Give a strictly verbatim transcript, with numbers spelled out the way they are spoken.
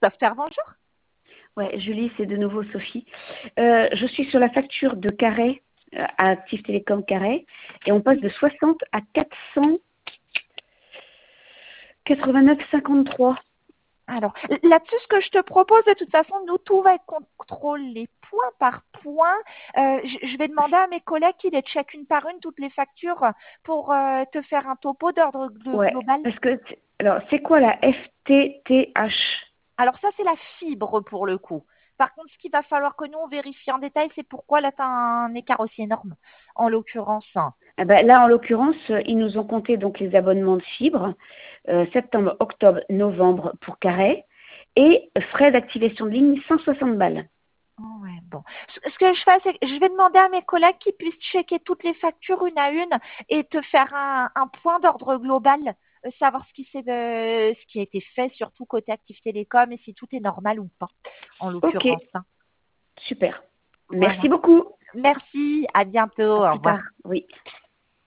Software, bonjour. Ouais, Julie, c'est de nouveau Sophie. Euh, je suis sur la facture de Carré, euh, à Active Télécom Carré, et on passe de soixante à quatre cent quatre-vingt-neuf virgule cinquante-trois. Alors, là-dessus, ce que je te propose, de toute façon, nous, tout va être contrôlé point par point. Euh, je, je vais demander à mes collègues qui les checkent une par une toutes les factures pour euh, te faire un topo d'ordre glo- Ouais, global. parce que, c'est- alors, c'est quoi la F T T H? Alors ça, c'est la fibre pour le coup. Par contre, ce qu'il va falloir que nous, on vérifie en détail, c'est pourquoi là, tu as un écart aussi énorme, en l'occurrence. Ah ben, là, en l'occurrence, euh, ils nous ont compté donc les abonnements de fibre, euh, septembre, octobre, novembre pour Carré, et frais d'activation de ligne cent soixante balles. Oh, ouais, bon. Ce ce que je fais, c'est que je vais demander à mes collègues qui puissent checker toutes les factures une à une et te faire un, un point d'ordre global, euh, savoir ce qui, s'est, euh, ce qui a été fait, surtout côté Active Télécom, et si tout est normal ou pas, en Ok, l'occurrence, hein. super. Voilà. Merci beaucoup. Merci, à bientôt, À au plus revoir. tard. Oui.